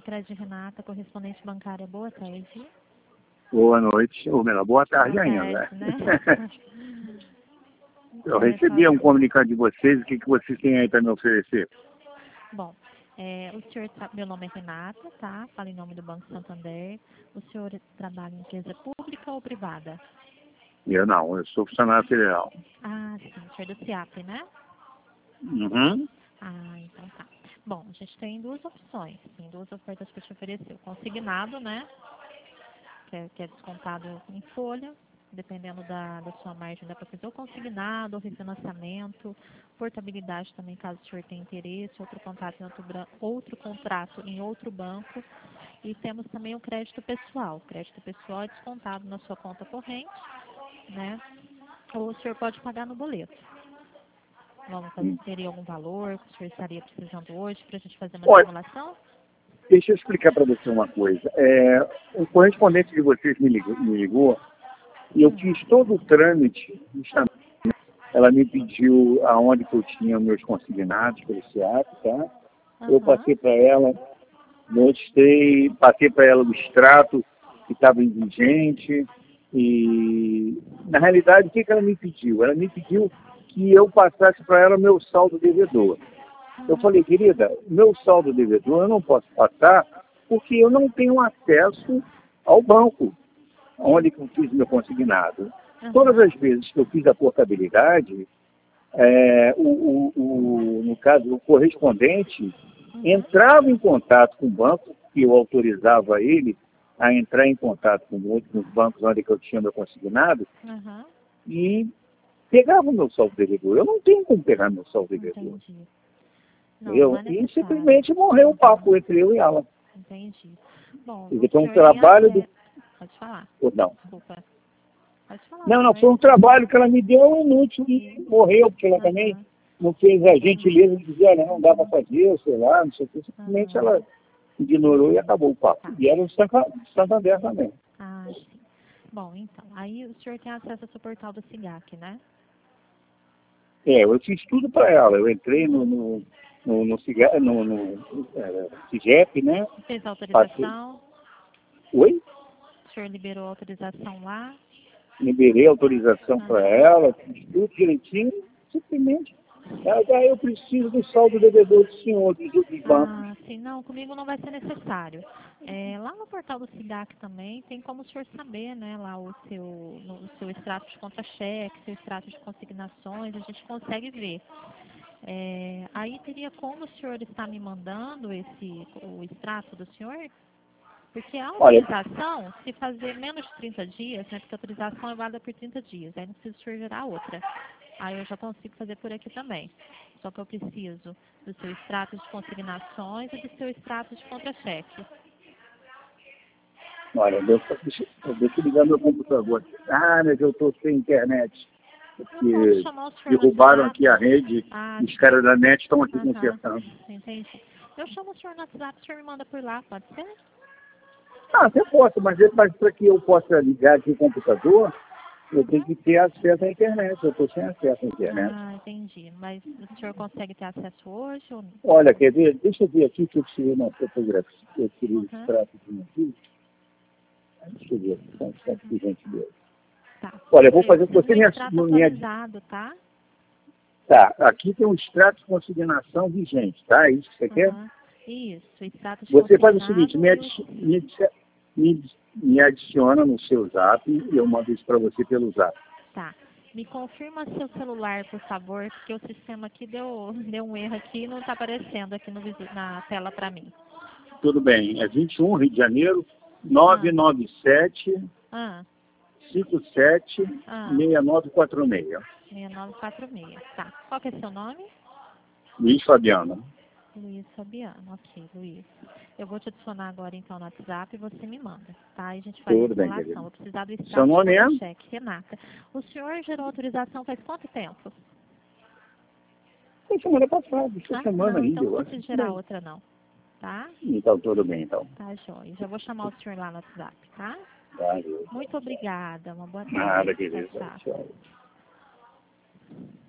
Crédito Renata, correspondente bancária. Boa tarde. Boa noite, ou melhor, boa tarde Boa ainda. tarde, né? Eu recebi um comunicado de vocês, o que vocês têm aí para me oferecer? Bom, o senhor, meu nome é Renata, tá? Fala em nome do Banco Santander. O senhor trabalha em empresa pública ou privada? Eu sou funcionário federal. Ah, sim, o senhor é do CIAP, né? Uhum. Ah, então tá. Bom, a gente tem duas opções, tem duas ofertas para te oferecer. O consignado, né? Que é descontado em folha, dependendo da sua margem, dá para fazer o consignado, o refinanciamento, portabilidade também, caso o senhor tenha interesse, outro contrato em outro banco. E temos também o crédito pessoal. O crédito pessoal é descontado na sua conta corrente, né? Ou o senhor pode pagar no boleto. Vamos fazer, teria algum valor que o senhor estaria precisando hoje para a gente fazer uma Olha, simulação? deixa eu explicar para você uma coisa. O correspondente de vocês me ligou e eu fiz todo o trâmite. Ela me pediu aonde que eu tinha meus consignados pelo SEAP, tá? Eu passei para ela, passei para ela o extrato que estava vigente e, na realidade, o que ela me pediu? Ela me pediu que eu passasse para ela meu saldo devedor. Eu falei, querida, meu saldo devedor eu não posso passar porque eu não tenho acesso ao banco, onde que eu fiz meu consignado. Todas as vezes que eu fiz a portabilidade, no caso, o correspondente entrava em contato com o banco, que eu autorizava ele a entrar em contato com os bancos onde que eu tinha meu consignado, e pegava o meu saldo devedor. Eu não tenho como pegar meu saldo devedor. Entendi. Não é E simplesmente morreu o papo entre eu e ela. Entendi. Bom, Então, o trabalho do... Pode falar. Não. Desculpa. Pode falar. Não, foi um trabalho que ela me deu inútil e morreu, porque ela também não fez a gentileza de dizer, olha, não dá para fazer, sei lá, não sei o que. Simplesmente ela ignorou e acabou o papo. E era o Santander também. Ah, sim. Bom, então, aí o senhor tem acesso ao seu portal do SIGAC, né? Eu fiz tudo para ela. Eu entrei no CIGEP, né? Fez a autorização? Oi? O senhor liberou a autorização lá? Liberei a autorização para ela, fiz tudo direitinho, simplesmente. Eu preciso do saldo devedor do senhor, dos outros bancos. Ah, sim, não, comigo não vai ser necessário. Lá no portal do SIGAC também tem como o senhor saber, né, lá o seu extrato de contra-cheque, seu extrato de consignações, a gente consegue ver. Aí teria como o senhor está me mandando o extrato do senhor? Porque a autorização, se fazer menos de 30 dias, né, porque a autorização é válida por 30 dias, aí não precisa o senhor gerar outra. Aí eu já consigo fazer por aqui também. Só que eu preciso do seu extrato de consignações e do seu extrato de contra-cheque. Olha, deixa eu ligar meu computador. Mas eu estou sem internet. Porque derrubaram aqui a rede, os caras da net estão aqui consertando. Entendi. Eu chamo o senhor no WhatsApp, o senhor me manda por lá, pode ser? Até posso, mas para que eu possa ligar aqui o computador, eu tenho que ter acesso à internet. Eu estou sem acesso à internet. Ah, entendi. Mas o senhor consegue ter acesso hoje ou não? Olha, quer ver? Deixa eu ver aqui que eu tirei uma fotografia. Eu tirei o extrato aqui. Deixa eu ver. São extratos de gentileza. Tá. Olha, eu vou fazer com você minha... Tá? Tá, aqui tem um extrato de consignação vigente, tá? É isso que você quer? Isso, extrato de você faz o seguinte, me adiciona no seu zap e eu mando isso para você pelo zap. Tá. Me confirma seu celular, por favor, porque o sistema aqui deu um erro aqui e não está aparecendo aqui na tela para mim. Tudo bem, é 21, Rio de Janeiro, 997 57 6946. 6946, tá. Qual que é seu nome? Luiz Fabiano. Luiz Fabiano, ok, Luiz. Eu vou te adicionar agora então no WhatsApp e você me manda, tá? Aí a gente faz a simulação. Vou precisar do extrato de cheque. Renata. O senhor gerou autorização faz quanto tempo? Foi semana passada, semana ainda. Então não precisa gerar outra não, tá? Então tudo bem, então. Tá, joia. Já vou chamar o senhor lá no WhatsApp, tá? Valeu. Muito obrigada, uma boa tarde. Nada, querida. Tchau.